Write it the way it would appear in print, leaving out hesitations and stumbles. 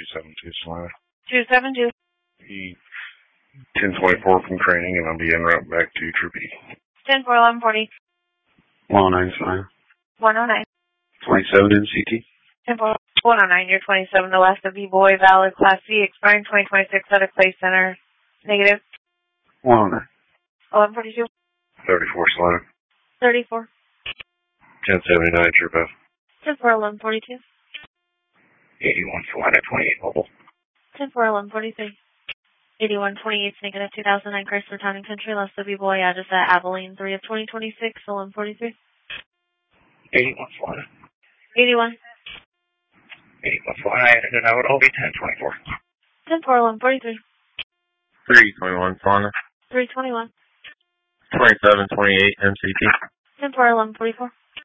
272 Salina. 272. He 1024 from training, and I'll be en route back to Troop E. 10-4-11-40. 109 Salina. 109. 27 MCT. 10-4-109, you're 27, the last of B-Boy, valid, Class C, expiring 2026 at a Clay Center. Negative. 109. 1142. 34 Salina. 34. 1079 Troop F. 10-4-11-42. 81 Salina, 28 mobile. 10-4-11-43. 8128, negative 2009 Chrysler Town and Country, last of B-Boy, address at Abilene, 3 of 2026, 1143. 81 Salina. 81. 81 Salina, and I would all be 1024. 10-4-11-43. 321 Salina. 321. 2728 MCT. 10-4-11-44.